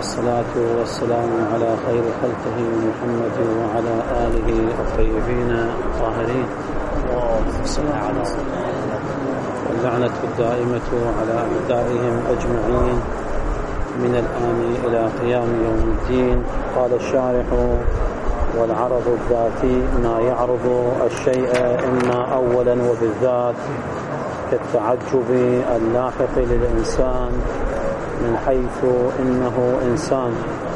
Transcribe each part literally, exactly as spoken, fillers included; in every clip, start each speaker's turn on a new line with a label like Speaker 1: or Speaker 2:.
Speaker 1: والصلاة والسلام على خير خلقه محمد وعلى آله الطيبين الطاهرين، واللعنة الدائمة على أعدائهم أجمعين من الآن إلى قيام يوم الدين. قال الشارح: والعرض الذاتي ما يعرض الشيء إما أولا وبالذات كالتعجب اللاحق للإنسان من حيث إنه إنسان،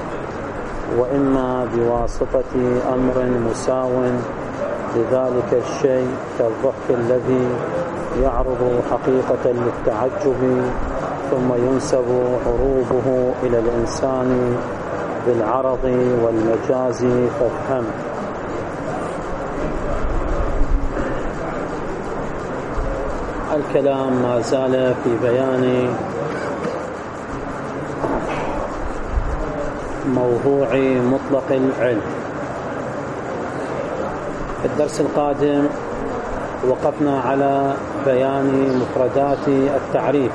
Speaker 1: وإما بواسطة أمر مساو لذلك الشيء كالضحك الذي يعرض حقيقة للتعجب ثم ينسب عروضه إلى الإنسان بالعرض والمجاز. فافهم. الكلام ما زال في بيان موضوع مطلق العلم. في الدرس القادم وقفنا على بيان مفردات التعريف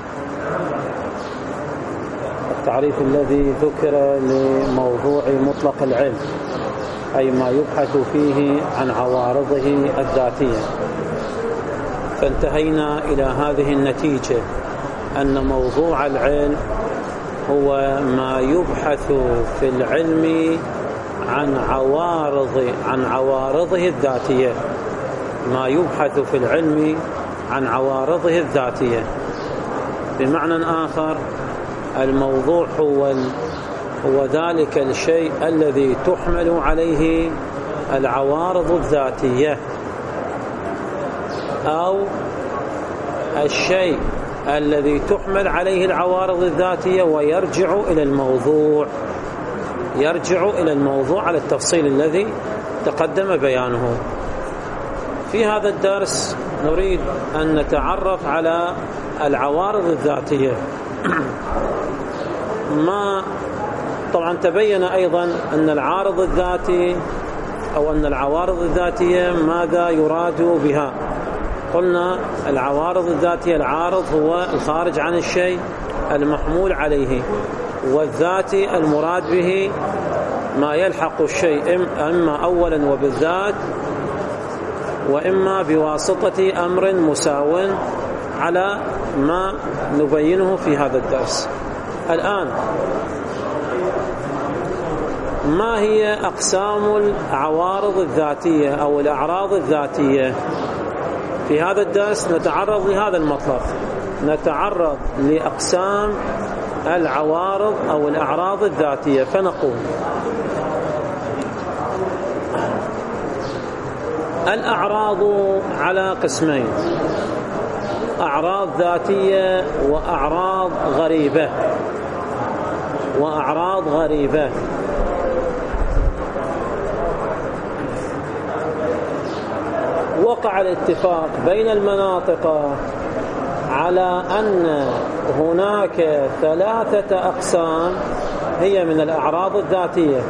Speaker 1: التعريف الذي ذكر لموضوع مطلق العلم، أي ما يبحث فيه عن عوارضه الذاتية. فانتهينا إلى هذه النتيجة أن موضوع العلم هو ما يبحث في العلم عن عوارض عن عوارضه الذاتية ما يبحث في العلم عن عوارضه الذاتية. بمعنى آخر، الموضوع هو هو ذلك الشيء الذي تحمل عليه العوارض الذاتية، أو الشيء الذي تحمل عليه العوارض الذاتية ويرجع إلى الموضوع يرجع إلى الموضوع على التفصيل الذي تقدم بيانه. في هذا الدرس نريد أن نتعرف على العوارض الذاتية. ما طبعا تبين أيضا أن العارض الذاتي أو أن العوارض الذاتية ماذا يراد بها. قلنا العوارض الذاتية، العارض هو الخارج عن الشيء المحمول عليه، والذاتي المراد به ما يلحق الشيء إما أولا وبالذات، وإما بواسطة أمر مساو على ما نبينه في هذا الدرس. الآن ما هي أقسام العوارض الذاتية أو الأعراض الذاتية؟ في هذا الدرس نتعرض لهذا المطلب، نتعرض لأقسام العوارض أو الأعراض الذاتية. فنقول: الأعراض على قسمين: أعراض ذاتية وأعراض غريبة وأعراض غريبة وقع الاتفاق بين المناطق على أن هناك ثلاثة أقسام هي من الأعراض الذاتية،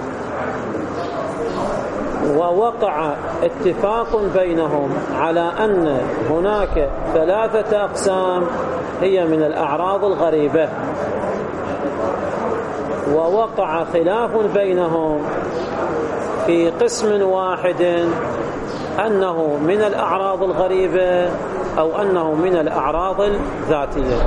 Speaker 1: ووقع اتفاق بينهم على أن هناك ثلاثة أقسام هي من الأعراض الغريبة، ووقع خلاف بينهم في قسم واحد أنه من الأعراض الغريبة أو أنه من الأعراض الذاتية.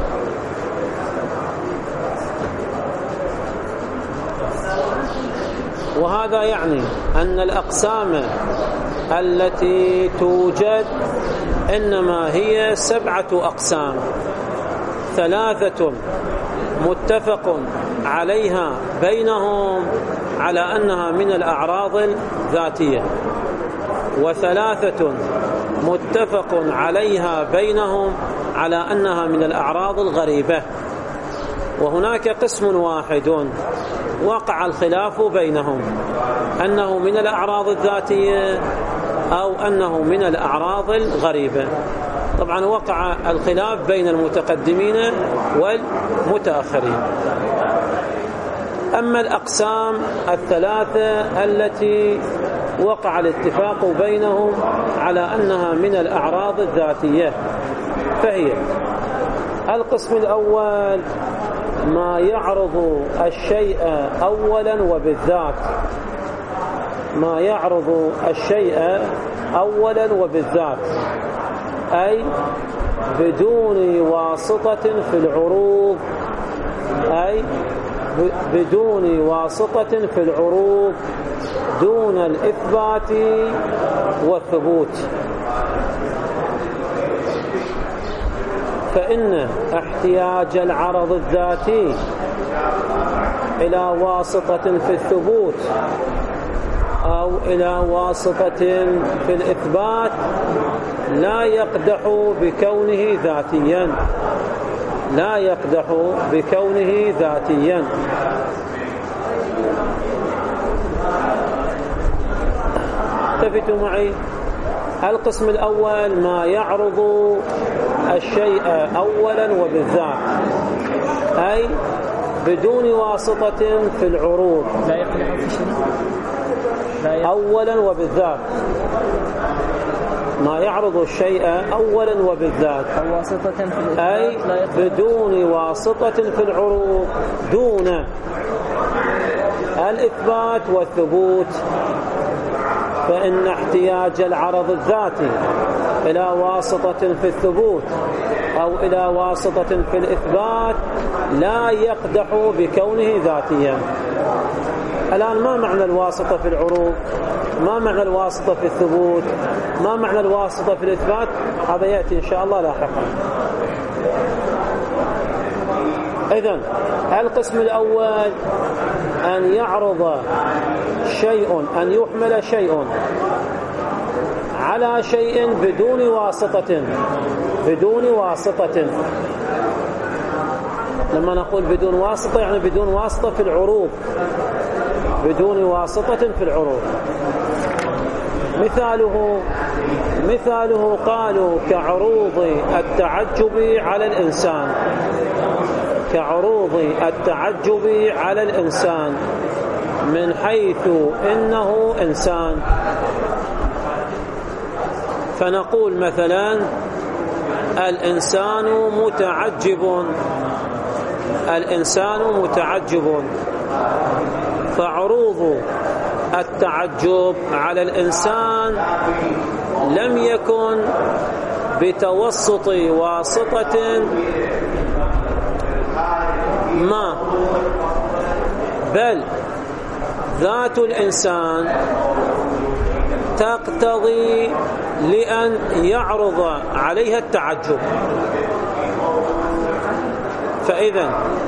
Speaker 1: وهذا يعني أن الأقسام التي توجد إنما هي سبعة أقسام: ثلاثة متفق عليها بينهم على أنها من الأعراض الذاتية، وثلاثة متفق عليها بينهم على أنها من الأعراض الغريبة. وهناك قسم واحد وقع الخلاف بينهم أنه من الأعراض الذاتية أو أنه من الأعراض الغريبة. طبعا وقع الخلاف بين المتقدمين والمتأخرين. أما الأقسام الثلاثة التي وقع الاتفاق بينهم على أنها من الأعراض الذاتية فهي: القسم الأول ما يعرض الشيء أولا وبالذات ما يعرض الشيء أولا وبالذات أي بدون واسطة في العروض أي بدون واسطة في العروض دون الإثبات والثبوت. فإن احتياج العرض الذاتي إلى واسطة في الثبوت أو إلى واسطة في الإثبات لا يقدح بكونه ذاتيا لا يقدح بكونه ذاتيا. التفتوا معي. القسم الأول ما يعرض الشيء أولا وبالذات أي بدون واسطة في العروض أولا وبالذات ما يعرض الشيء أولا وبالذات أي بدون واسطة في العروض دون الإثبات والثبوت. فإن احتياج العرض الذاتي إلى واسطة في الثبوت أو إلى واسطة في الإثبات لا يقدح بكونه ذاتيا. الآن ما معنى الواسطة في العروض؟ ما معنى الواسطة في الثبوت؟ ما معنى الواسطة في الإثبات؟ هذا يأتي إن شاء الله لاحقا. إذن القسم الأول أن يعرض شيء أن يحمل شيء على شيء بدون واسطة بدون واسطة. لما نقول بدون واسطة يعني بدون واسطة في العروض بدون واسطة في العروض. مثاله مثاله قالوا كعروض التعجب على الإنسان كعروض التعجب على الإنسان من حيث إنه إنسان. فنقول مثلا الإنسان متعجب الإنسان متعجب فعروض التعجب على الإنسان لم يكن بتوسط واسطة ما بل ذات الإنسان تقتضي لأن يعرض عليها التعجب. فإذا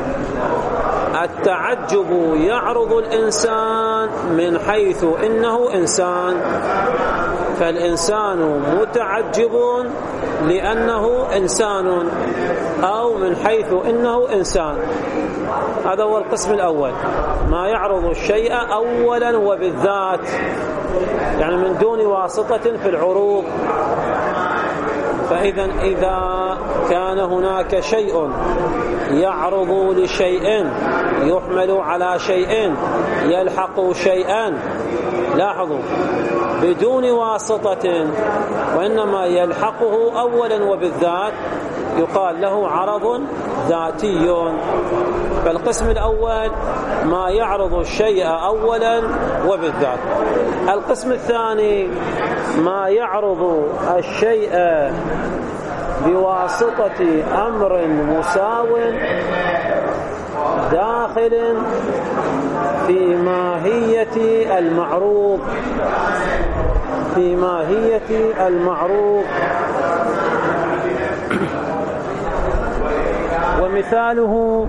Speaker 1: التعجب يعرض الإنسان من حيث إنه إنسان فالإنسان متعجب لأنه إنسان أو من حيث إنه إنسان. هذا هو القسم الأول ما يعرض الشيء أولا وبالذات يعني من دون واسطة في العروض. فإذا إذا كان هناك شيء يعرض لشيء يحمل على شيء يلحق شيئا لاحظوا بدون واسطة وإنما يلحقه أولا وبالذات يقال له عرض ذاتي. فالقسم الأول ما يعرض الشيء أولا وبالذات. القسم الثاني ما يعرض الشيء بواسطة أمر مساو داخل في ماهية المعروض في ماهية المعروض. ومثاله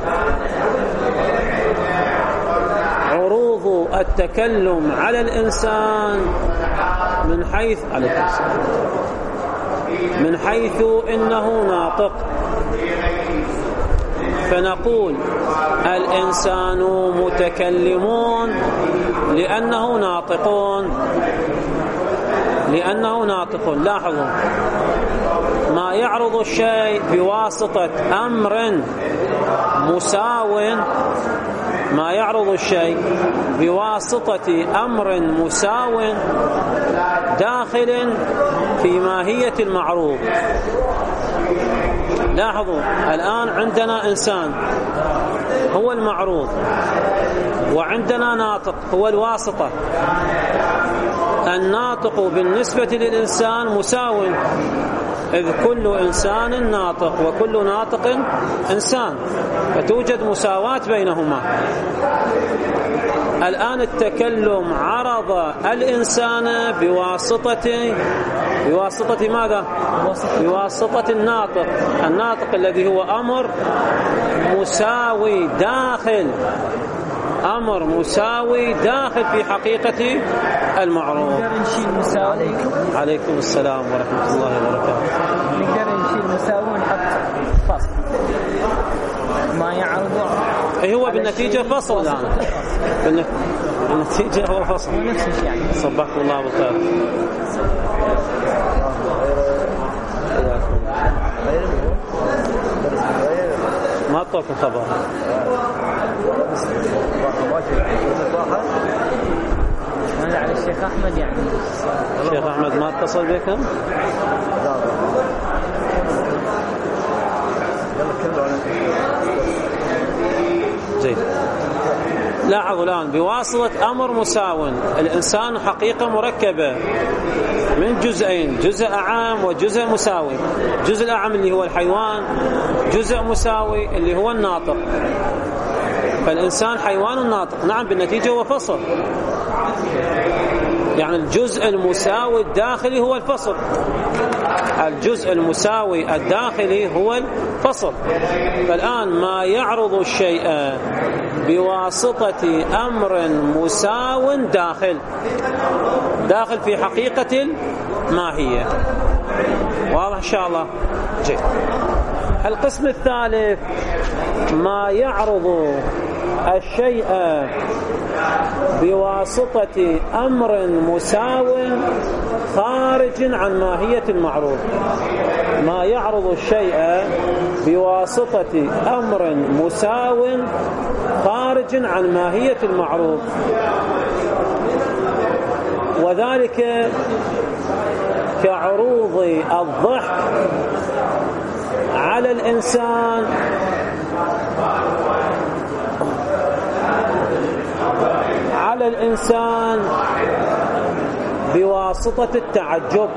Speaker 1: عروض التكلم على الإنسان من حيث على الإنسان من حيث إنه ناطق. فنقول الإنسان متكلمون لأنه ناطقون لأنه ناطق. لاحظوا ما يعرض الشيء بواسطة أمر مساو ما يعرض الشيء بواسطة أمر مساو داخل في ماهية المعروض. لاحظوا الآن عندنا إنسان هو المعروض، وعندنا ناطق هو الواسطة. الناطق بالنسبة للإنسان مساو، إذ كل إنسان ناطق وكل ناطق إنسان، فتوجد مساواة بينهما. الآن التكلم عرض الإنسان بواسطة بواسطة ماذا؟ بواسطة الناطق. الناطق الذي هو أمر مساوي داخل أمر مساوي داخل في حقيقة المعروف.
Speaker 2: نقدر نشيل مساوي.
Speaker 1: عليكم السلام ورحمة الله وبركاته.
Speaker 2: نقدر نشيل مساوي ونحط فصل ما يعرض.
Speaker 1: أي هو بالنتيجة فصل الآن. بالنتيجة هو فصل.
Speaker 2: يعني.
Speaker 1: صبحكم الله بالخير. ما أعطوكم خبر.
Speaker 2: أنا على الشيخ أحمد يعني.
Speaker 1: الشيخ أحمد ما اتصل بكم؟ زين. لاحظوا الآن بواسطة أمر مساو. الإنسان حقيقة مركبة من جزئين، جزء أعام وجزء مساوي. الجزء الأعام اللي هو الحيوان، جزء مساوي اللي هو الناطق. فالإنسان حيوان ناطق، نعم بالنتيجة هو فصل. يعني الجزء المساوي الداخلي هو الفصل. الجزء المساوي الداخلي هو الفصل. فالآن ما يعرض الشيء بواسطة أمر مساو داخل داخل في حقيقة الماهية. واضح إن شاء الله؟ جيد. القسم الثالث ما يعرض الشيء بواسطة أمر مساو خارج عن ماهية المعروض. ما يعرض الشيء بواسطة أمر مساو خارج عن ماهية المعروض، وذلك كعروض الضحك على الإنسان على الإنسان بواسطة التعجب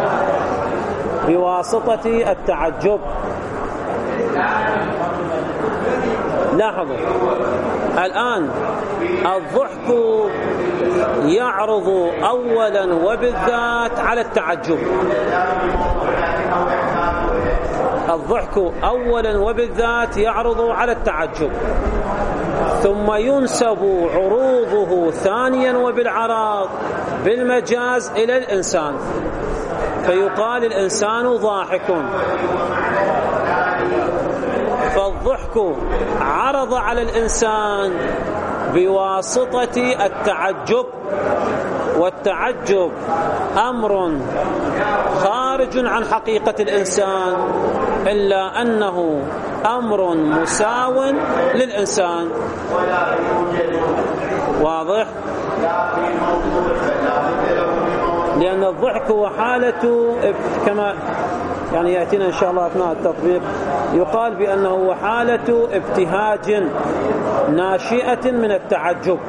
Speaker 1: بواسطة التعجب. لاحظوا الآن الضحك يعرض أولا وبالذات على التعجب. الضحك أولا وبالذات يعرض على التعجب، ثم ينسب عروضه ثانيا وبالعراض بالمجاز إلى الإنسان، فيقال الإنسان ضاحك. فالضحك عرض على الإنسان بواسطة التعجب، والتعجب أمر خارج عن حقيقة الإنسان، إلا أنه أمر مساو للإنسان. واضح؟ لأن الضحك هو حالة كما يعني يأتينا إن شاء الله أثناء التطبيق، يقال بأنه حالة ابتهاج ناشئة من التعجب،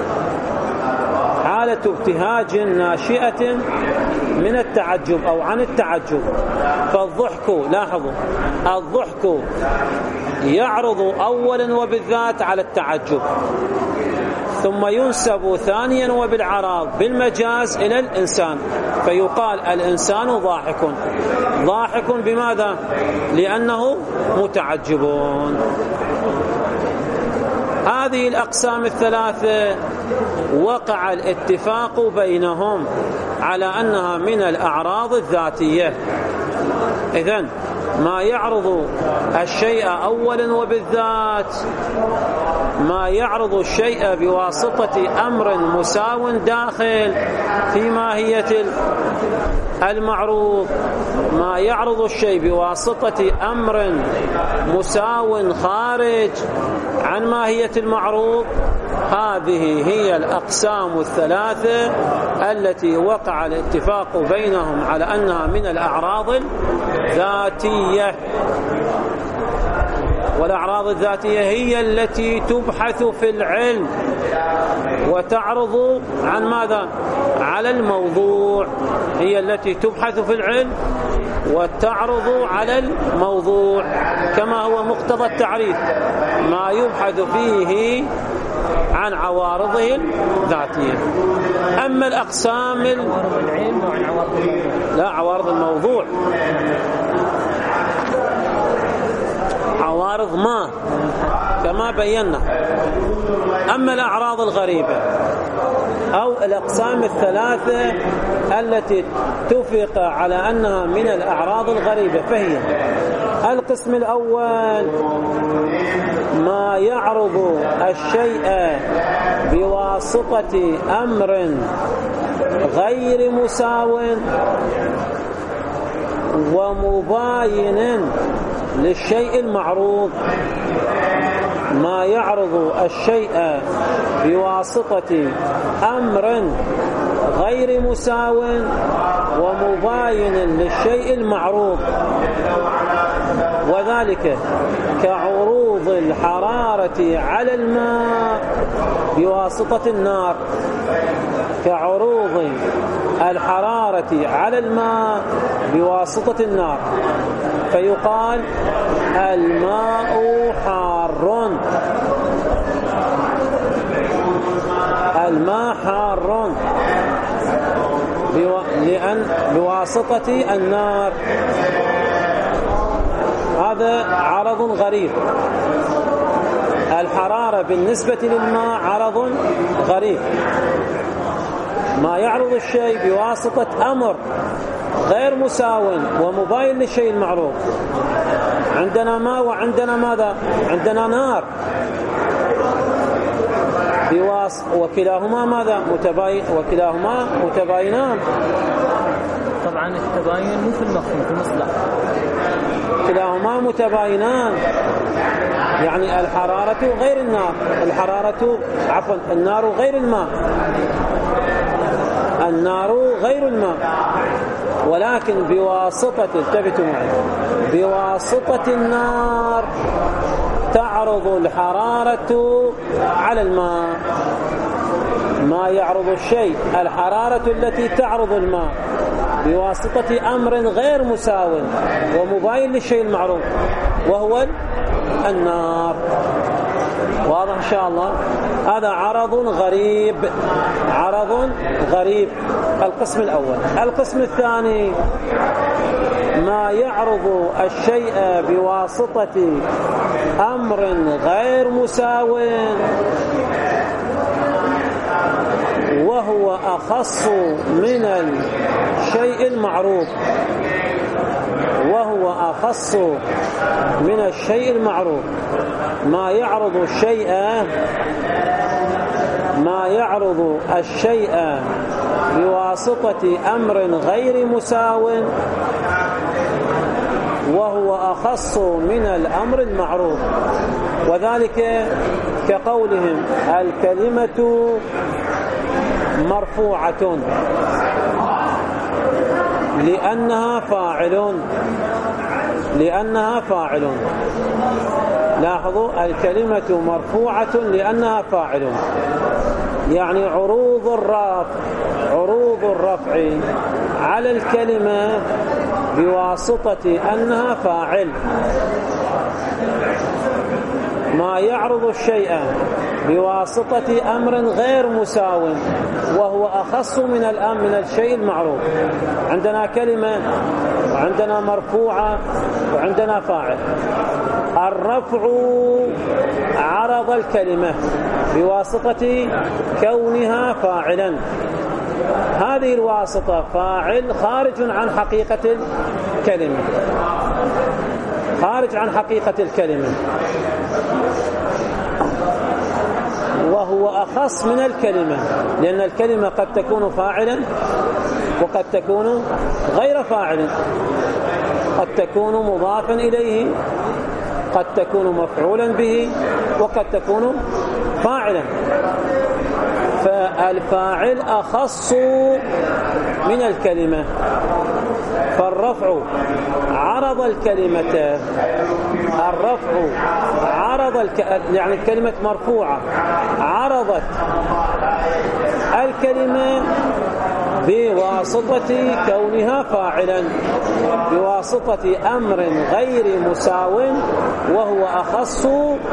Speaker 1: حالة ابتهاج ناشئة من التعجب أو عن التعجب. فالضحك، لاحظوا، الضحك يعرض أولا وبالذات على التعجب، ثم ينسب ثانيا وبالعراض بالمجاز إلى الإنسان، فيقال الإنسان ضاحك. ضاحك بماذا؟ لأنه متعجبون. هذه الأقسام الثلاثة وقع الاتفاق بينهم على أنها من الأعراض الذاتية. إذن ما يعرض الشيء أولا وبالذات، ما يعرض الشيء بواسطة أمر مساو داخل في ماهية المعروض، ما يعرض الشيء بواسطة أمر مساو خارج عن ماهية المعروض. هذه هي الأقسام الثلاثة التي وقع الاتفاق بينهم على أنها من الأعراض الذاتية. والأعراض الذاتية هي التي تبحث في العلم وتعرض عن ماذا؟ على الموضوع. هي التي تبحث في العلم وتعرض على الموضوع، كما هو مقتضى التعريف، ما يبحث فيه عن عوارضه الذاتية. أما الأقسام ال...
Speaker 2: عوارض العلم وعن عوارض الموضوع.
Speaker 1: لا، عوارض الموضوع، عوارض ما كما بينا. أما الأعراض الغريبة أو الأقسام الثلاثة التي اتفق على أنها من الأعراض الغريبة فهي: القسم الأول ما يعرض الشيء بواسطة أمر غير مساو ومباين للشيء المعروض. ما يعرض الشيء بواسطة أمر غير مساو ومباين للشيء المعروض، وذلك كعروض الحرارة على الماء بواسطة النار. كعروض الحرارة على الماء بواسطة النار، فيقال الماء حار، الماء حار لأن بواسطة النار. هذا عرض غريب. الحرارة بالنسبة للماء عرض غريب. ما يعرض الشيء بواسطة أمر غير مساو ومباين للشيء المعروف. عندنا ماء وعندنا ماذا؟ عندنا نار، وكلاهما ماذا؟ متباين، وكلاهما متباينان.
Speaker 2: طبعا التباين مو في المفهوم، في المصطلح.
Speaker 1: كلاهما متباينان، يعني الحرارة غير النار، الحرارة عفوا النار غير الماء، النار غير الماء، ولكن بواسطة، التفتوا معي، بواسطة النار تعرض الحرارة على الماء. ما يعرض الشيء الحرارة التي تعرض الماء بواسطة أمر غير مساو ومباين للشيء المعروف، وهو النار. واضح إن شاء الله؟ هذا عرض غريب، عرض غريب القسم الأول. القسم الثاني ما يعرض الشيء بواسطة أمر غير مساو وهو أخص من الشيء المعروف، وهو أخص من الشيء المعروف. ما يعرض الشيء ما يعرض الشيء بواسطة أمر غير مساو وهو أخص من الأمر المعروف، وذلك كقولهم الكلمة مرفوعة لأنها فاعل، لأنها فاعل. لاحظوا، الكلمة مرفوعة لأنها فاعل، يعني عروض الرفع، عروض الرفع على الكلمة بواسطة أنها فاعل. ما يعرض الشيء بواسطة أمر غير مساو وهو أخص من الأمر من الشيء المعروف. عندنا كلمة وعندنا مرفوعة وعندنا فاعل. الرفع عرض الكلمة بواسطة كونها فاعلا، هذه الواسطة فاعل خارج عن حقيقة الكلمة، خارج عن حقيقة الكلمة، وهو أخص من الكلمة، لأن الكلمة قد تكون فاعلا وقد تكون غير فاعل، قد تكون مضافا إليه، قد تكون مفعولا به، وقد تكون فاعلا. فالفاعل أخص من الكلمة، فالرفع عرض الكلمة، الرفع عرض الك... يعني الكلمة مرفوعة عرضت الكلمة بواسطة كونها فاعلا، بواسطة أمر غير مساو وهو أخص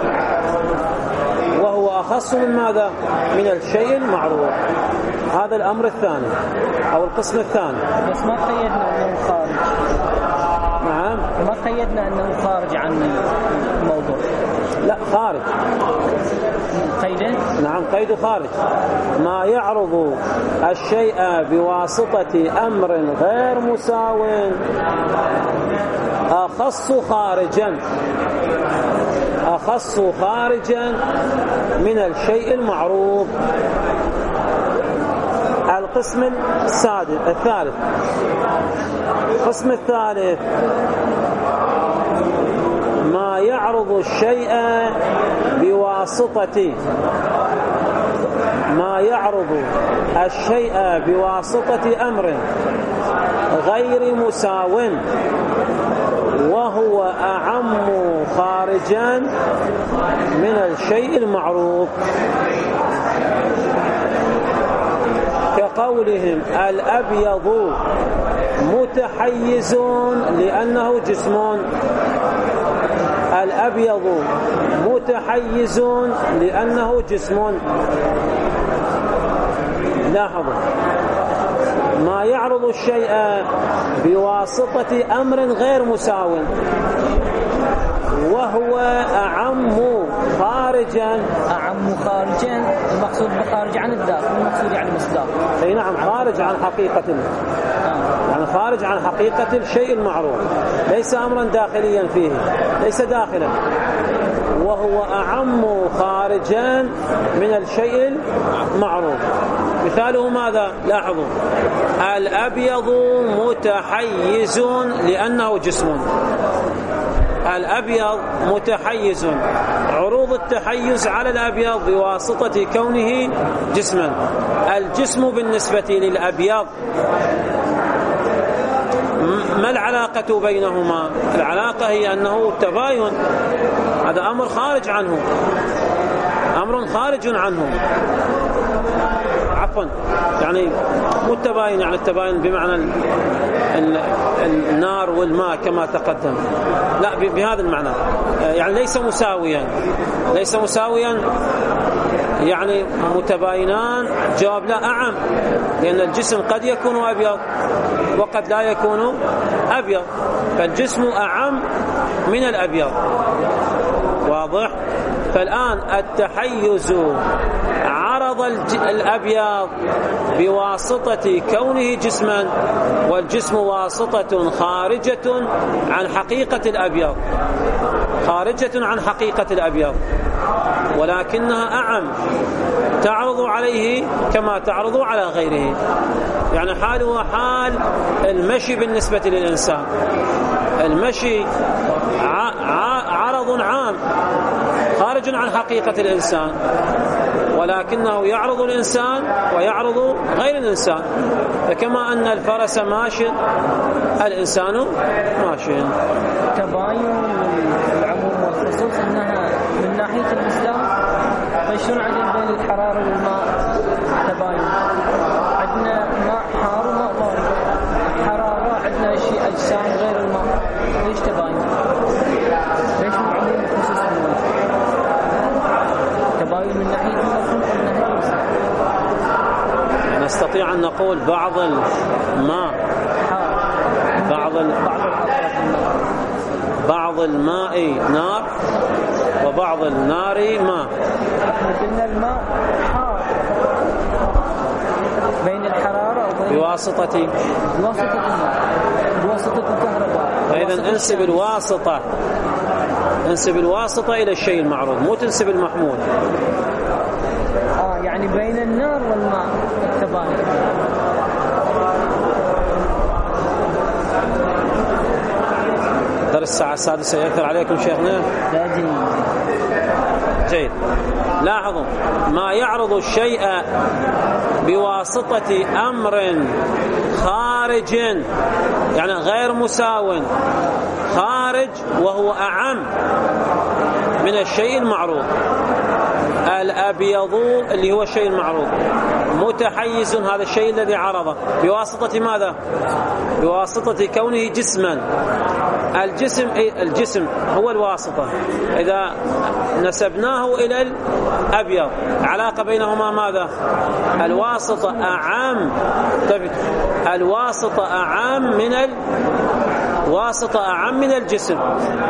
Speaker 1: وهو أخص من ماذا؟ من الشيء المعروف. هذا الأمر الثاني أو القسم الثاني.
Speaker 2: بس ما قيدنا أنه خارج.
Speaker 1: نعم
Speaker 2: ما قيدنا أنه خارج عن الموضوع.
Speaker 1: لا خارج.
Speaker 2: قيده؟
Speaker 1: نعم قيد خارج. ما يعرض الشيء بواسطة أمر غير مساو أخص خارجا، أخص خارجا من الشيء المعروف. القسم السادس الثالث القسم الثالث ما يعرض الشيء بواسطة ما يعرض الشيء بواسطة أمر غير مساو وهو أعم خارجا من الشيء المعروف، كقولهم الأبيض متحيز لأنه جسم، الأبيض متحيز لأنه جسم. لاحظوا ما يعرض الشيء بواسطة أمر غير مساو وهو أعم خارجا.
Speaker 2: أعم خارجا المقصود بخارج عن الذات، المقصود يعني مصداق.
Speaker 1: أي نعم خارج عن حقيقة، يعني خارج عن حقيقة الشيء المعروف، ليس أمرا داخليا فيه، ليس داخلا، وهو أعم خارجا من الشيء المعروف. مثاله ماذا؟ لاحظوا الأبيض متحيز لأنه جسم، الأبيض متحيز، عروض التحيز على الأبيض بواسطة كونه جسما. الجسم بالنسبة للأبيض ما العلاقة بينهما؟ العلاقة هي أنه تباين، هذا أمر خارج عنه، أمر خارج عنه عفوا يعني مو التباين، يعني التباين بمعنى ال ال النار والماء كما تقدم، لا بهذا المعنى، يعني ليس مساويا، ليس مساويا يعني متباينان. جواب لا، أعم، لأن الجسم قد يكون أبيض وقد لا يكون أبيض، فالجسم أعم من الأبيض. واضح؟ فالآن التحيز عرض الأبيض بواسطة كونه جسما، والجسم واسطة خارجة عن حقيقة الأبيض، خارجة عن حقيقة الأبيض، ولكنها أعم، تعرض عليه كما تعرض على غيره. يعني حاله حال المشي بالنسبة للإنسان، المشي عرض عام خارج عن حقيقة الإنسان، ولكنه يعرض الإنسان ويعرض غير الإنسان. فكما أن الفرس ماشٍ الإنسان ماشٍ.
Speaker 2: تباين العموم والخصوص أنها من ناحية الإسلام، فشون عندنا بين الحرارة والماء تباين؟ عندنا ماء حار وماء بارد، حرارة عندنا شيء أجسام غير الماء، ليش تباين؟ ليش من عموم والخصوص تباين من ناحية المفهوم ومن ناحية الإسلام؟
Speaker 1: نستطيع أن نقول بعض الماء بعض ال... بعض الماء نار وبعض النار ماء.
Speaker 2: قلنا الماء حار بين الحرارة وبين
Speaker 1: بواسطة
Speaker 2: بواسطة الماء، بواسطة الكهرباء.
Speaker 1: فإذا انسب الواسطة، انسب الواسطة إلى الشيء المعروف، مو تنسب المحمول.
Speaker 2: آه يعني بين النار والماء التباين.
Speaker 1: درس الساعة السادسة يأثر عليكم شيخنا؟
Speaker 2: لا جيد.
Speaker 1: جيد. الشيء. لاحظوا ما يعرض الشيء بواسطة أمر خارج يعني غير مساو خارج وهو أعم من الشيء المعروض. الأبيض اللي هو الشيء المعروض متحيز هذا الشيء الذي عرضه بواسطة ماذا؟ بواسطة كونه جسما. الجسم الجسم هو الواسطة. إذا نسبناه إلى الأبيض علاقة بينهما ماذا؟ الواسطة أعم الواسطة أعم من الواسطة أعم من الجسم.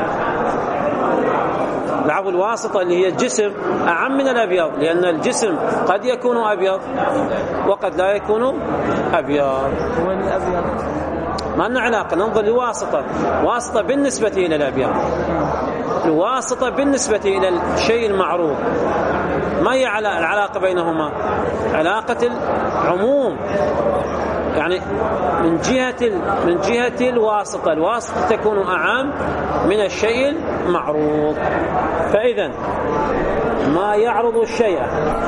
Speaker 1: العفو الواسطة اللي هي الجسم أعم من الأبيض، لأن الجسم قد يكون أبيض وقد لا يكون أبيض.
Speaker 2: والأبيض
Speaker 1: ما لنا علاقة، ننظر لواسطة واسطة بالنسبة إلى الأبيض، الواسطة بالنسبة إلى الشيء المعروف. ما هي العلاقة بينهما؟ علاقة العموم، يعني من جهة من جهة الواسطة، الواسطة تكون أعم من الشيء المعروض. فإذا ما يعرض الشيء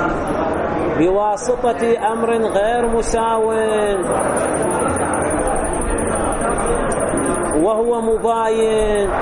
Speaker 1: بواسطة أمر غير مساو وهو مباين،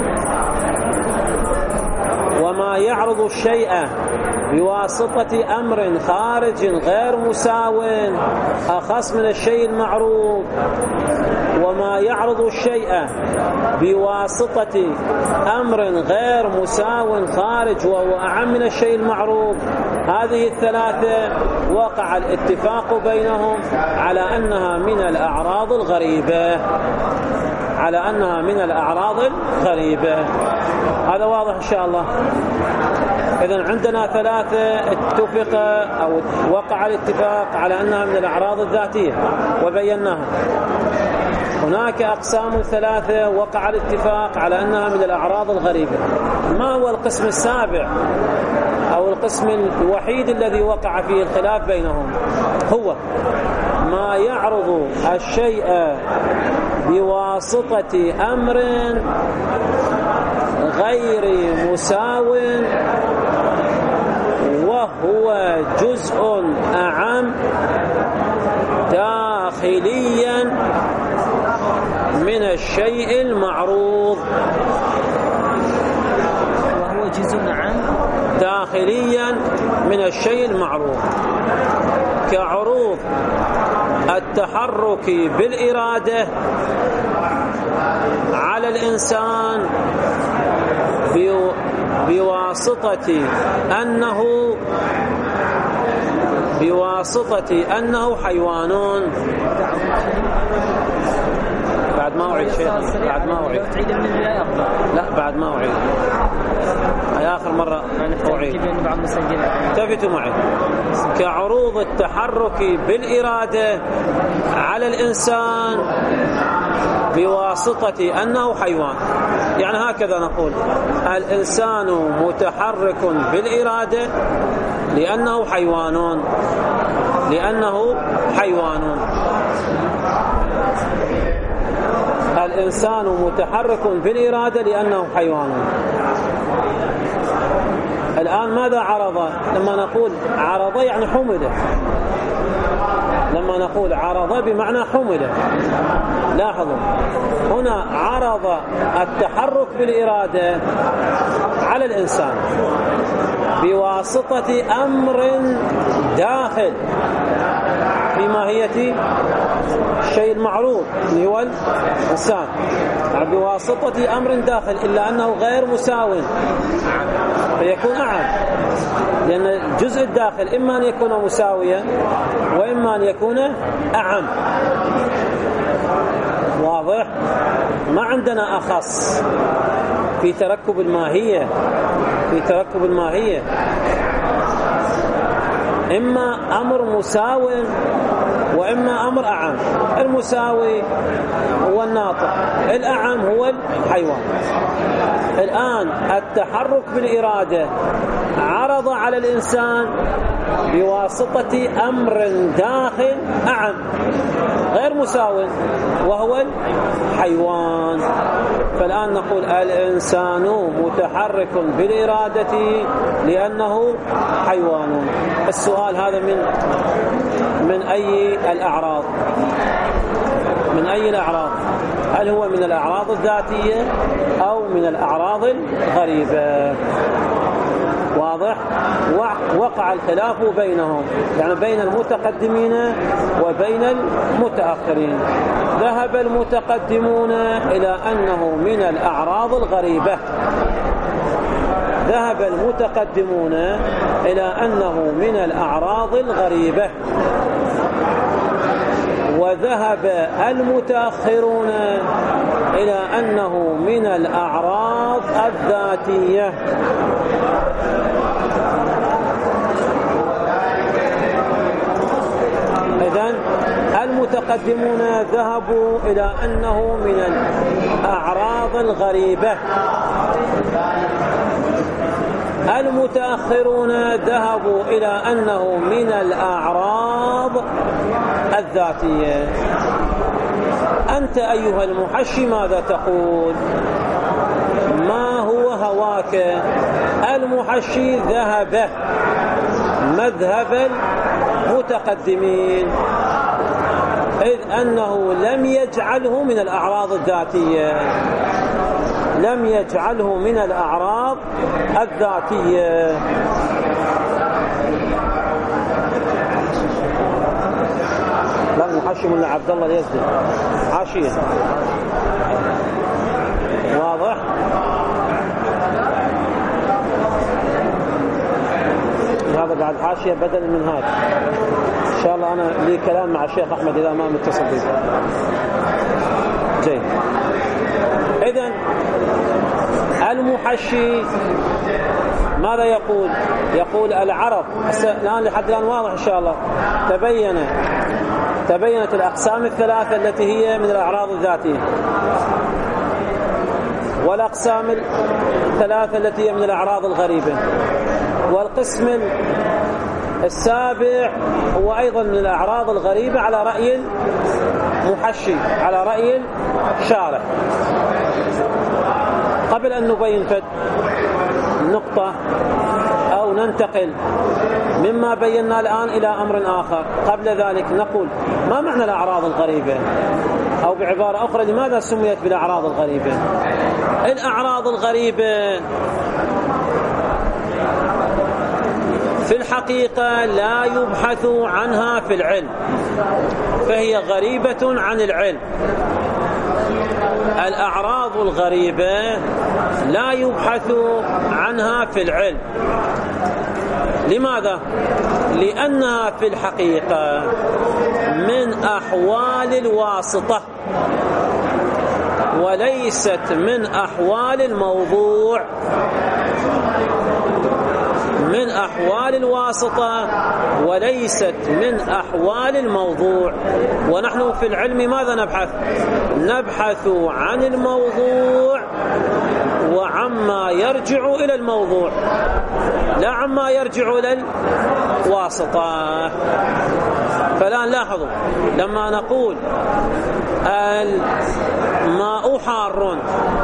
Speaker 1: وما يعرض الشيء بواسطة أمر خارج غير مساو أخص من الشيء المعروض، وما يعرض الشيء بواسطة أمر غير مساو خارج وهو أعم من الشيء المعروض. هذه الثلاثة وقع الاتفاق بينهم على أنها من الأعراض الغريبة، على أنها من الأعراض الغريبة. هذا واضح إن شاء الله. إذن عندنا ثلاثة اتفق أو وقع الاتفاق على أنها من الأعراض الذاتية وبيناها. هناك أقسام ثلاثة وقع الاتفاق على أنها من الأعراض الغريبة. ما هو القسم السابع أو القسم الوحيد الذي وقع فيه الخلاف بينهم؟ هو ما يعرض الشيء بواسطة أمر غير مساو وهو جزء أعم داخليا من الشيء المعروض.
Speaker 2: وهو جزء أعم
Speaker 1: داخليا من الشيء المعروض، كعروض التحرك بالإرادة على الإنسان بواسطة أنه بواسطة أنه حيوان. بعد ما أعيد شيء، بعد ما أعيد لا بعد ما أعيد هي آخر مرة أعيد. التفتوا معي. كعروض التحرك بالإرادة على الإنسان بواسطة أنه حيوان. يعني هكذا نقول الإنسان متحرك بالإرادة لأنه حيوان، لأنه حيوان. الإنسان متحرك بالإرادة لأنه حيوان. الآن ماذا عرض؟ لما نقول عرض يعني حمد. لما نقول عرض بمعنى حمد. لاحظوا هنا عرض التحرك بالإرادة على الإنسان بواسطة أمر داخل في ماهية الشيء المعروض اللي هو الإنسان، بواسطة أمر داخل، إلا أنه غير مساو فيكون أعم، لأن الجزء الداخل إما أن يكون مساويا وإما أن يكون أعم. واضح؟ ما عندنا أخص في تركب الماهية، في تركب الماهية إما أمر مساو وإما أمر أعم. المساوي هو الناطق، الأعم هو الحيوان. الآن التحرك بالإرادة عرض على الإنسان بواسطة أمر داخل أعم غير مساو وهو الحيوان. فالآن نقول الإنسان متحرك بالإرادة لأنه حيوان. السؤال هذا من من أي الأعراض؟ من أي الأعراض؟ هل هو من الأعراض الذاتية أو من الأعراض الغريبة؟ واضح؟ وقع الخلاف بينهم، يعني بين المتقدمين وبين المتأخرين. ذهب المتقدمون إلى أنه من الأعراض الغريبة، ذهب المتقدمون إلى أنه من الأعراض الغريبة، وذهب المتأخرون إلى أنه من الأعراض الذاتية. إذن المتقدمون ذهبوا إلى أنه من الأعراض الغريبة، المتأخرون ذهبوا إلى أنه من الأعراض الذاتية. أنت أيها المحشي ماذا تقول؟ ما هو هواك؟ المحشي ذهب مذهب المتقدمين، إذ أنه لم يجعله من الأعراض الذاتية، لم يجعله من الأعراض الذاتية. لا المحشي من عبد الله اليزدي حاشية، واضح؟ هذا بعد حاشية بدل من هذا. إن شاء الله أنا لي كلام مع الشيخ أحمد إذا ما متصل به. جيد. إذن المحشي ماذا يقول؟ يقول العرض الآن لحد الآن واضح إن شاء الله. تبين تبينت الأقسام الثلاثة التي هي من الأعراض الذاتية، والأقسام الثلاثة التي هي من الأعراض الغريبة، والقسم السابع هو أيضا من الأعراض الغريبة على رأي المحشي، على رأي الشارح. قبل أن نبين فد نقطة أو ننتقل مما بينا الآن إلى أمر آخر، قبل ذلك نقول ما معنى الأعراض الغريبة؟ أو بعبارة أخرى لماذا سميت بالأعراض الغريبة؟ الأعراض الغريبة في الحقيقة لا يبحث عنها في العلم، فهي غريبة عن العلم. الأعراض الغريبة لا يبحث عنها في العلم. لماذا؟ لأنها في الحقيقة من أحوال الواسطة وليست من أحوال الموضوع، من أحوال الواسطة وليست من أحوال الموضوع. ونحن في العلم ماذا نبحث؟ نبحث عن الموضوع وعما يرجع إلى الموضوع، لا عما يرجع إلى الواسطة. فالآن لاحظوا لما نقول الماء حار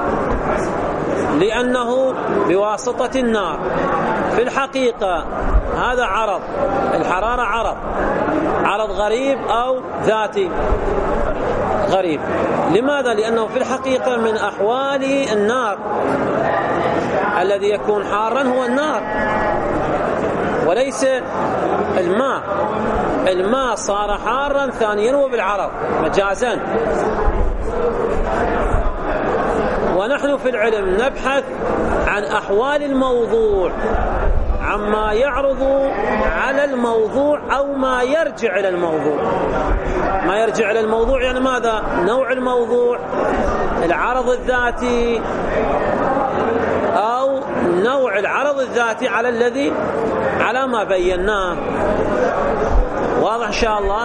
Speaker 1: لأنه بواسطة النار، في الحقيقة هذا عرض، الحرارة عرض، عرض غريب أو ذاتي؟ غريب. لماذا؟ لأنه في الحقيقة من أحوال النار، الذي يكون حارا هو النار وليس الماء. الماء صار حارا ثانيا وبالعرض مجازا. ونحن في العلم نبحث عن أحوال الموضوع، عما يعرض على الموضوع أو ما يرجع إلى الموضوع. ما يرجع إلى الموضوع يعني ماذا؟ نوع الموضوع، العرض الذاتي، أو نوع العرض الذاتي على الذي على ما بيناه. واضح إن شاء الله؟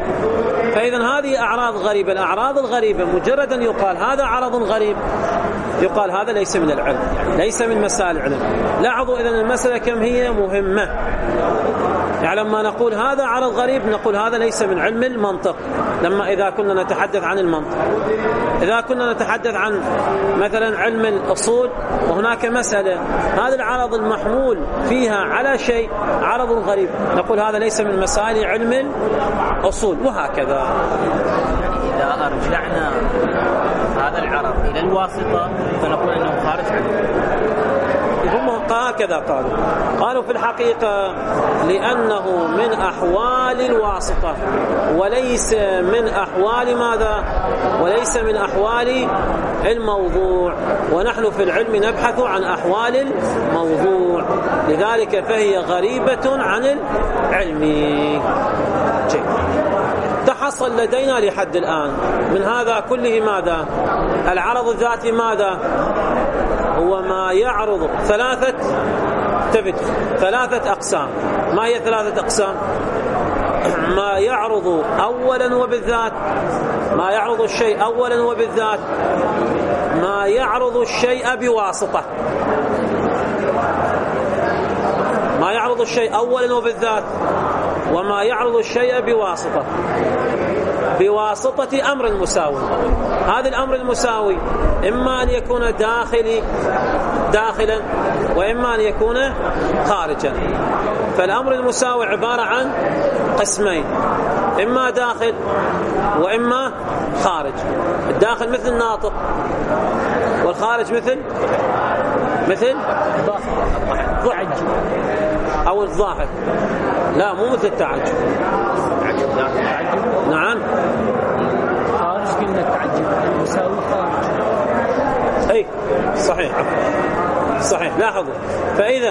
Speaker 1: فإذا هذه أعراض غريبة. الأعراض الغريبة مجرد أن يقال هذا عرض غريب يقال هذا ليس من العلم، ليس من مسائل العلم. لاحظوا إذن المسألة كم هي مهمة. يعني لما نقول هذا عرض غريب نقول هذا ليس من علم المنطق، لما إذا كنا نتحدث عن المنطق. إذا كنا نتحدث عن مثلا علم الأصول وهناك مسألة هذا العرض المحمول فيها على شيء عرض غريب، نقول هذا ليس من مسائل علم الأصول، وهكذا.
Speaker 3: إذا أرجعنا هذا العرض إلى الواسطة فنقول أنه خارج عنه.
Speaker 1: هم هكذا قالوا قالوا في الحقيقة لأنه من أحوال الواسطة وليس من أحوال ماذا؟ وليس من أحوال الموضوع، ونحن في العلم نبحث عن أحوال الموضوع، لذلك فهي غريبة عن العلم. جيد. تحصل لدينا لحد الآن من هذا كله ماذا؟ العرض الذاتي ماذا؟ هو ما يعرض ثلاثة تبت ثلاثة أقسام. ما هي ثلاثة أقسام؟ ما يعرض أولا وبالذات، ما يعرض الشيء أولا وبالذات، ما يعرض الشيء بواسطة. ما يعرض الشيء أولا وبالذات، وما يعرض الشيء بواسطة، بواسطة أمر مساوي. هذا الأمر المساوي إما أن يكون داخلي داخلا وإما أن يكون خارجا. فالأمر المساوي عبارة عن قسمين، إما داخل وإما خارج. الداخل مثل الناطق، والخارج مثل مثل الضحك أو الضاحك. لا، مو مثل التعجب. نعم،
Speaker 2: خارج كلمة تعجب، المساوي خارج.
Speaker 1: أي صحيح صحيح. لاحظوا، فإذا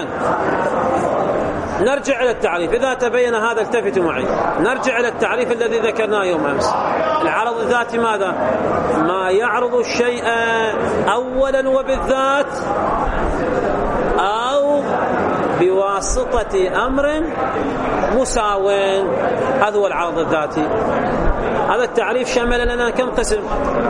Speaker 1: نرجع إلى التعريف. إذا تبين هذا التفتوا معي، نرجع إلى التعريف الذي ذكرناه يوم أمس. العرض الذاتي ماذا؟ ما يعرض الشيء أولا وبالذات أو بواسطة أمر مساو. هذا هو العرض الذاتي. هذا التعريف شمل لنا كم قسم؟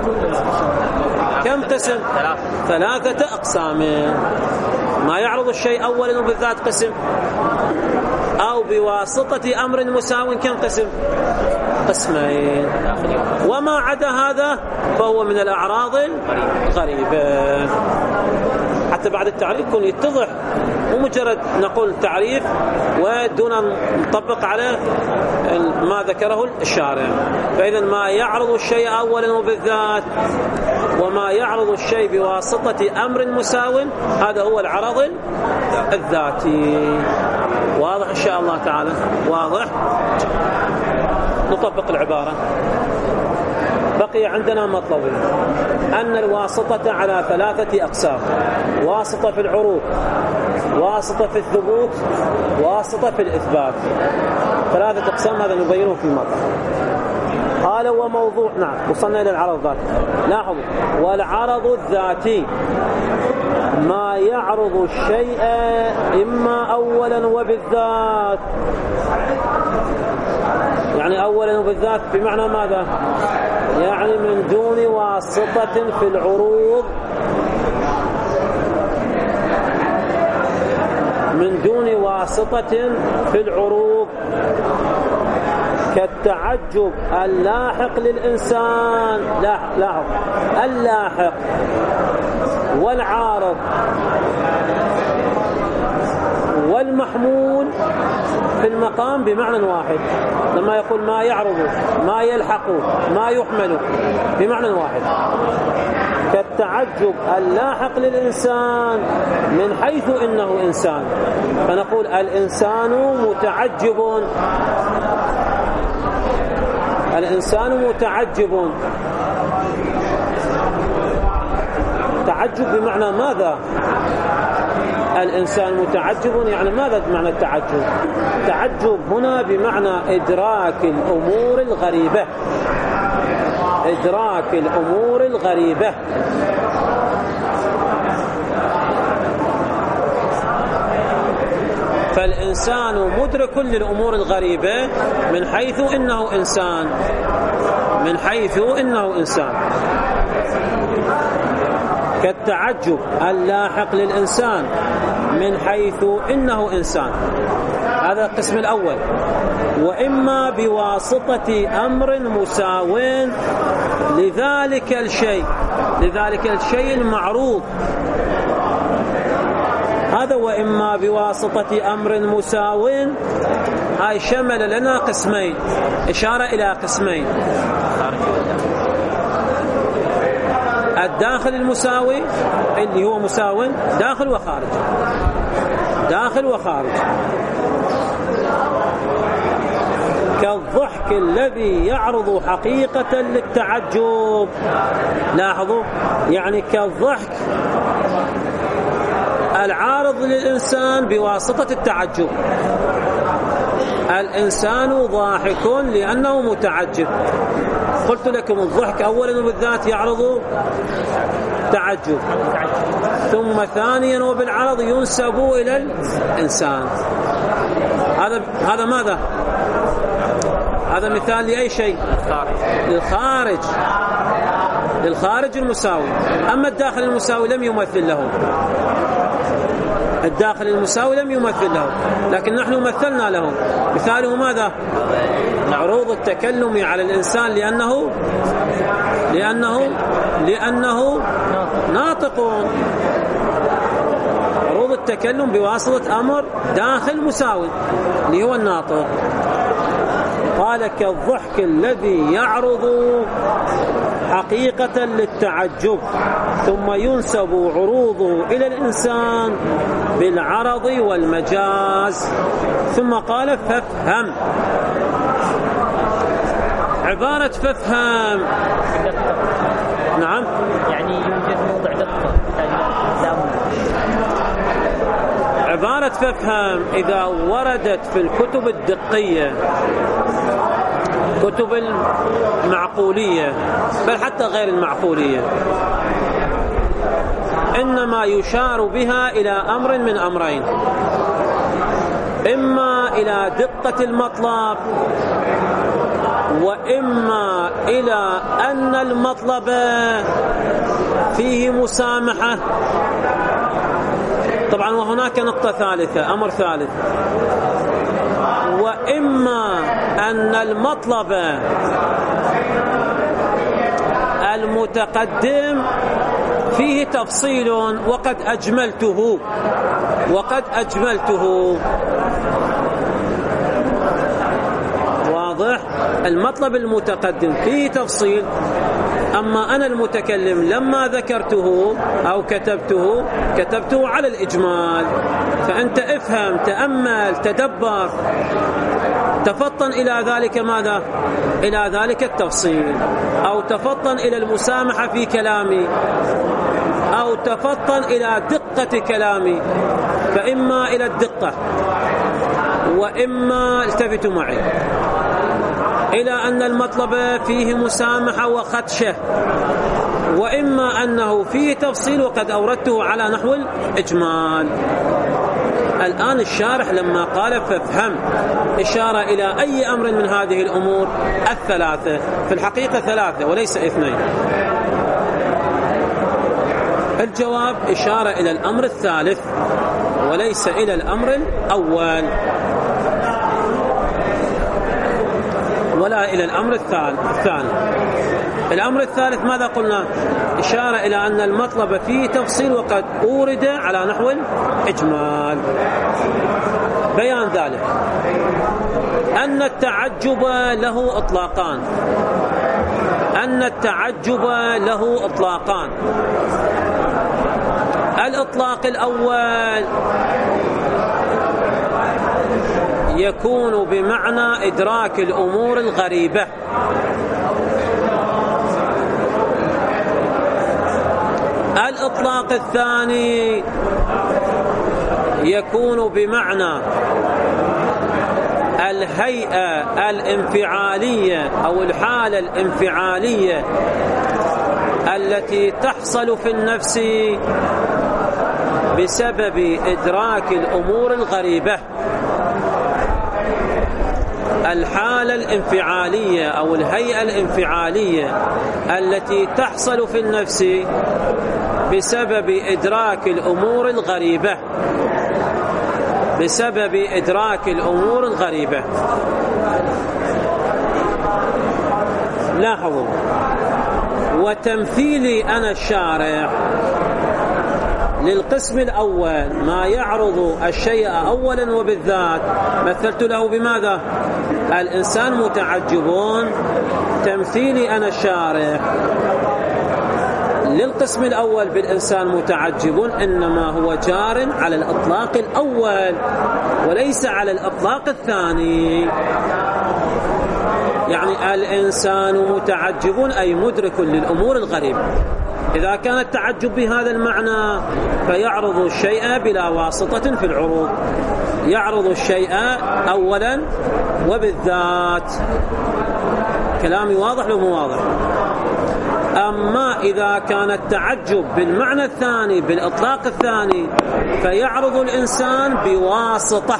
Speaker 1: كم قسم؟ ثلاثة أقسام. ما يعرض الشيء أولا وبالذات قسم، أو بواسطة أمر مساو كم قسم؟ قسمين. وما عدا هذا فهو من الأعراض الغريبة. حتى بعد التعريف يكون يتضح، مو مجرد نقول تعريف ودون نطبق على ما ذكره الشارع. فإذا ما يعرض الشيء أولا وبالذات، وما يعرض الشيء بواسطة أمر مساو، هذا هو العرض الذاتي. واضح إن شاء الله تعالى؟ واضح؟ نطبق العبارة. بقي عندنا مطلب أن الواسطة على ثلاثة أقسام: واسطة في العروض، واسطة في الثبوت، واسطة في الإثبات. ثلاثة أقسام، هذا نبينه في المطلب. قال وموضوع. نعم، وصلنا إلى العرض الذاتي. لاحظوا، والعرض الذاتي ما يعرض الشيء إما أولا وبالذات. يعني أولا وبالذات بمعنى ماذا؟ يعني من دون واسطة في العروض، من دون واسطة في العروض، كالتعجب اللاحق للإنسان. لاحق لاحق اللاحق والعارض والمحمول في المقام بمعنى واحد. لما يقول ما يعرض، ما يلحق، ما يحمل بمعنى واحد. كالتعجب اللاحق للإنسان من حيث إنه إنسان، فنقول الإنسان متعجب، الإنسان متعجب. تعجب بمعنى ماذا؟ الإنسان متعجب، يعني ماذا بمعنى التعجب؟ تعجب هنا بمعنى إدراك الأمور الغريبة، إدراك الأمور الغريبة. فالإنسان مدرك للأمور الغريبة من حيث إنه إنسان، من حيث إنه إنسان. كالتعجب اللاحق للإنسان من حيث إنه إنسان، هذا القسم الأول. وإما بواسطة أمر مساو لذلك الشيء لذلك الشيء المعروض، هذا وإما بواسطة أمر مساو، هاي شمل لنا قسمين، إشارة إلى قسمين: الداخل المساوي اللي هو مساو داخل وخارج، داخل وخارج، كالضحك الذي يعرض حقيقة للتعجب. لاحظوا، يعني كالضحك العارض للإنسان بواسطة التعجب، الإنسان ضاحك لأنه متعجب. قلت لكم الضحك أولا وبالذات يعرض تعجب، ثم ثانيا وبالعرض ينسب إلى الإنسان. هذا هذا ماذا؟ هذا مثال لأي شيء؟ للخارج، للخارج المساوي. أما الداخل المساوي لم يمثل له، الداخل المساوي لم يمثل له، لكن نحن مثلنا له. مثاله ماذا؟ عروض التكلم على الإنسان لأنه لأنه لأنه ناطق، عروض التكلم بواسطة أمر داخل مساوي اللي هو الناطق. قال كالضحك الذي يعرض حقيقة للتعجب ثم ينسب عروضه إلى الإنسان بالعرض والمجاز. ثم قال فافهم، عبارة فافهم نعم
Speaker 2: يعني يوجد موضع دقة.
Speaker 1: عبارة فافهم إذا وردت في الكتب الدقية، كتب المعقولية بل حتى غير المعقولية، إنما يشار بها إلى أمر من أمرين: إما إلى دقة المطلب، وإما إلى أن المطلب فيه مسامحة. طبعا وهناك نقطة ثالثة، أمر ثالث: وإما أن المطلب المتقدم فيه تفصيل وقد أجملته وقد أجملته واضح؟ المطلب المتقدم فيه تفصيل، أما أنا المتكلم لما ذكرته أو كتبته كتبته على الإجمال. فأنت افهم، تأمل، تدبر، تفطن إلى ذلك ماذا؟ إلى ذلك التفصيل، أو تفطن إلى المسامحة في كلامي، أو تفطن إلى دقة كلامي. فإما إلى الدقة، وإما التفتوا معي إلى أن المطلب فيه مسامحة وخدشة، وإما أنه فيه تفصيل وقد أوردته على نحو الإجمال. الآن الشارح لما قال فافهم إشارة إلى أي أمر من هذه الأمور الثلاثة، في الحقيقة ثلاثة وليس اثنين. الجواب إشارة إلى الأمر الثالث وليس إلى الأمر الأول، ولا إلى الأمر الثاني. الأمر الثالث ماذا قلنا؟ إشارة إلى أن المطلب فيه تفصيل وقد أورد على نحو الإجمال. بيان ذلك أن التعجب له إطلاقان أن التعجب له إطلاقان الإطلاق الأول يكون بمعنى إدراك الأمور الغريبة، الإطلاق الثاني يكون بمعنى الهيئة الانفعالية أو الحالة الانفعالية التي تحصل في النفس بسبب إدراك الأمور الغريبة. الحالة الانفعالية أو الهيئة الانفعالية التي تحصل في النفس بسبب إدراك الأمور الغريبة بسبب إدراك الأمور الغريبة. لاحظوا، وتمثيلي أنا الشارع للقسم الأول ما يعرض الشيء أولا وبالذات مثلت له بماذا؟ الإنسان متعجبون. تمثيلي أنا الشارع للقسم الأول بالإنسان متعجبون إنما هو جار على الإطلاق الأول وليس على الإطلاق الثاني. يعني الإنسان متعجب أي مدرك للأمور الغريبة. إذا كان التعجب بهذا المعنى فيعرض الشيء بلا واسطة في العروض، يعرض الشيء أولا وبالذات. كلامي واضح لو مو واضح؟ أما إذا كان التعجب بالمعنى الثاني بالإطلاق الثاني فيعرض الإنسان بواسطة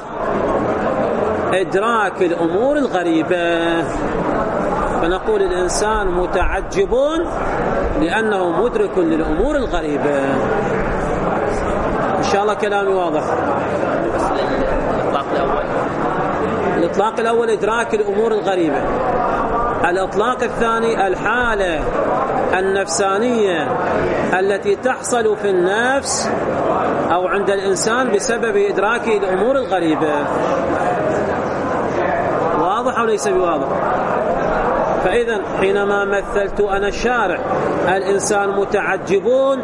Speaker 1: إدراك الأمور الغريبة، فنقول الإنسان متعجب لأنه مدرك للأمور الغريبة. إن شاء الله كلامي واضح.
Speaker 3: الإطلاق الأول
Speaker 1: الإطلاق الأول إدراك الأمور الغريبة. الإطلاق الثاني الحالة النفسانية التي تحصل في النفس أو عند الإنسان بسبب إدراك الأمور الغريبة. واضح أو ليس بواضح؟ فإذا حينما مثلت أنا الشارع الإنسان متعجبون،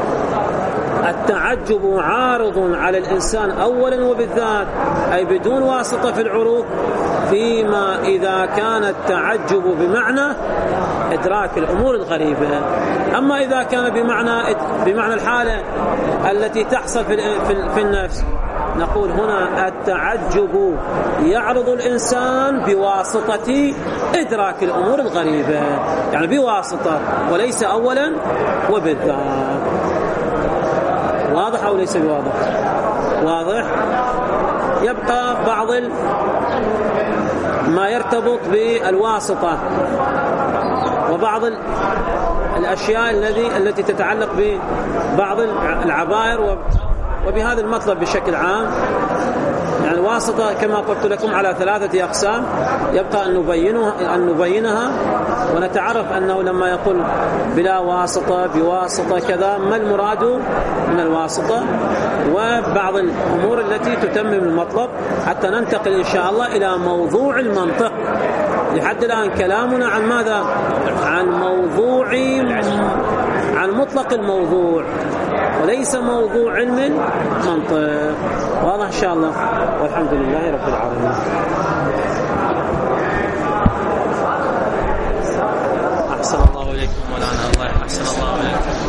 Speaker 1: التعجب عارض على الإنسان أولا وبالذات أي بدون واسطة في العروض، فيما إذا كان التعجب بمعنى إدراك الأمور الغريبة. أما إذا كان بمعنى بمعنى الحالة التي تحصل في في النفس نقول هنا التعجب يعرض الإنسان بواسطة إدراك الأمور الغريبة، يعني بواسطة وليس أولا وبالذات. واضح أو ليس بواضح؟ واضح. يبقى بعض ما يرتبط بالواسطة وبعض الأشياء الذي التي تتعلق ببعض العبائر وبهذا المطلب بشكل عام. يعني الواسطة كما قلت لكم على ثلاثة أقسام، يبقى أن نبينها, أن نبينها ونتعرف أنه لما يقول بلا واسطة بواسطة كذا ما المراد من الواسطة، وبعض الأمور التي تتمم المطلب حتى ننتقل إن شاء الله إلى موضوع المنطق. لحد الآن كلامنا عن ماذا؟ عن موضوع عن مطلق الموضوع وليس موضوع علم منطق. واضح إن شاء الله؟ والحمد لله رب العالمين.
Speaker 3: أحسن الله إليكم مولانا. الله أحسن الله إليكم.